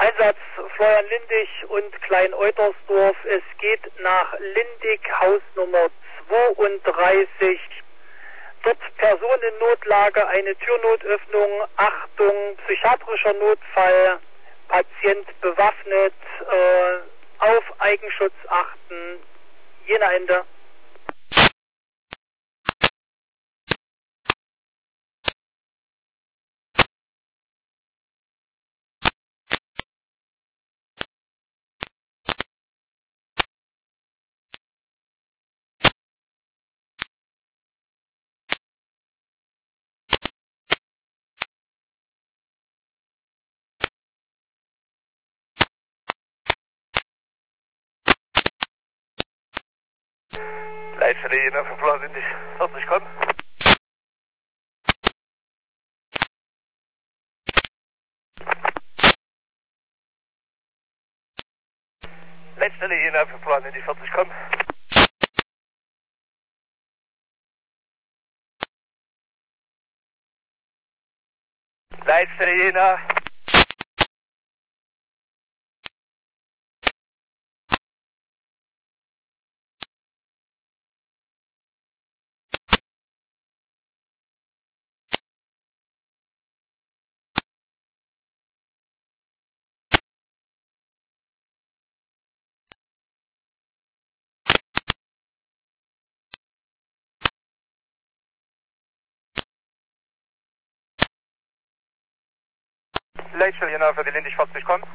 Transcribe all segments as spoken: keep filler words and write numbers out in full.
Einsatz Florian Lindig und Klein-Eutersdorf. Es geht nach Lindig, Hausnummer zweiunddreißig. Dort Person in Notlage, eine Türnotöffnung, Achtung, psychiatrischer Notfall, Patient bewaffnet, äh, auf Eigenschutz achten, Jena Ende. Leitstelle Jena für Florian Lindig, vierzig, komm. Leitstelle Jena für Florian Lindig, vierzig, komm. Leitstelle Jena. Leitstelle Jena für die Lindig, vierzig, komm.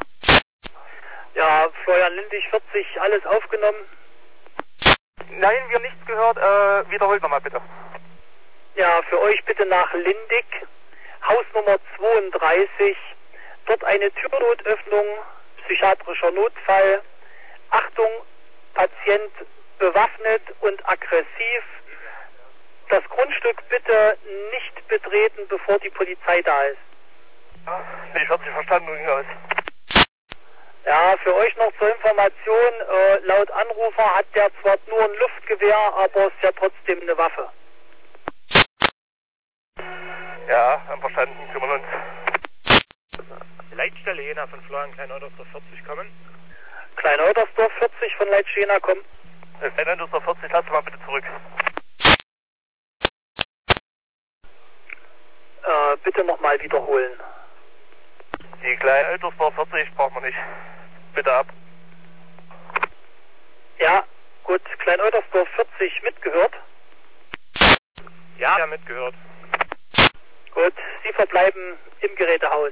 Ja, Florian Lindig, vierzig, alles aufgenommen. Nein, wir haben nichts gehört. Äh, wiederholt nochmal bitte. Ja, für euch bitte nach Lindig, Hausnummer zweiunddreißig. Dort eine Türnotöffnung, psychiatrischer Notfall. Achtung, Patient bewaffnet und aggressiv. Das Grundstück bitte nicht betreten, bevor die Polizei da ist. Ich hab Sie verstanden, ging aus. Ja, für euch noch zur Information, äh, laut Anrufer hat der zwar nur ein Luftgewehr, aber ist ja trotzdem eine Waffe. Ja, haben verstanden, kümmern uns. Leitstelle Jena von Florian Klein-Eutersdorf, vierzig, kommen. Klein-Eutersdorf, vierzig von Leitstelle Jena, kommen. Klein-Eutersdorf, vierzig, lass mal bitte zurück. Äh, bitte nochmal wiederholen. Die Klein-Eutersdorf, vierzig, braucht man nicht. Bitte ab. Ja, gut, Klein-Eutersdorf, vierzig, mitgehört? Ja, ja, mitgehört. Gut, Sie verbleiben im Gerätehaus.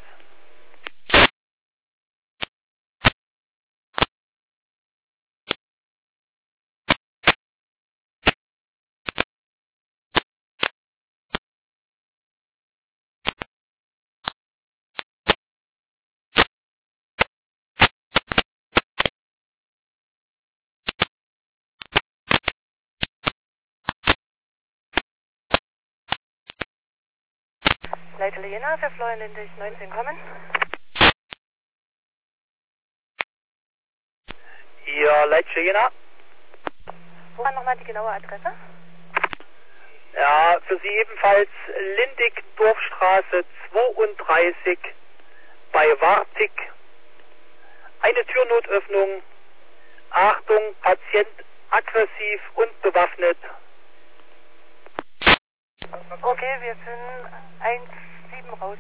Leitstelle Jena für Florian Lindig, neunzehn, kommen. Ja, Leitstelle Jena. Wo war nochmal die genaue Adresse? Ja, für Sie ebenfalls Lindig, Dorfstraße zweiunddreißig bei Wartig. Eine Türnotöffnung. Achtung, Patient aggressiv und bewaffnet. Okay, wir sind eins sieben raus.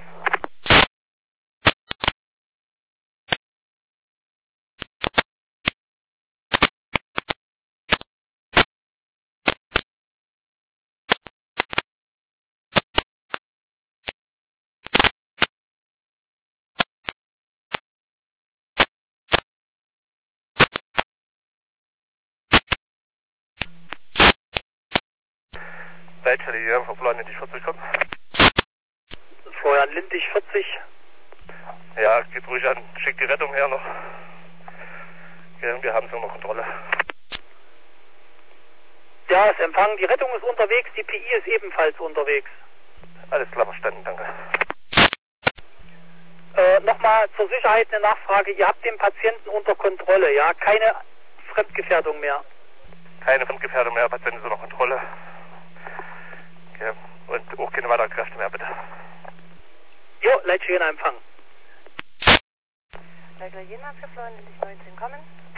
Leitstelle Jena für Florian Lindig, vierzig, komm. Florian Lindig, vierzig. Ja, geht ruhig an. Schickt die Rettung her noch. Ja, wir haben es unter Kontrolle. Ja, ist empfangen. Die Rettung ist unterwegs, die P I ist ebenfalls unterwegs. Alles klar, verstanden, danke. Äh, nochmal zur Sicherheit eine Nachfrage. Ihr habt den Patienten unter Kontrolle, ja? Keine Fremdgefährdung mehr. Keine Fremdgefährdung mehr, Patienten sind unter Kontrolle. Okay. Und auch keine weiteren Kräfte mehr, bitte. Jo, Leitstelle Jena empfangen. Jena für Florian Lindig neunzehn kommen.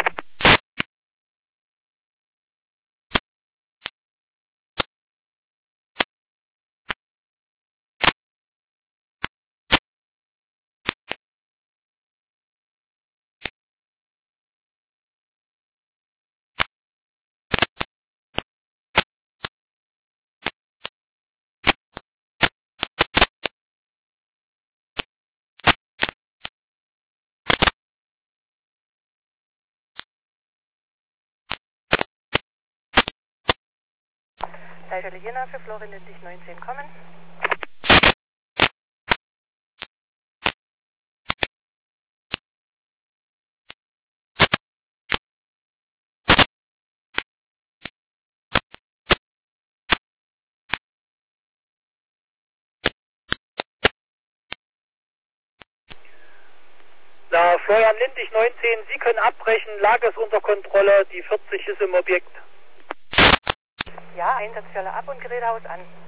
Leitstelle Jena für Florian Lindig neunzehn kommen. Na, Florian Lindig neunzehn, Sie können abbrechen, Lage ist unter Kontrolle, die vierzig ist im Objekt. Ja, Einsatzstelle ab und Gerätehaus an.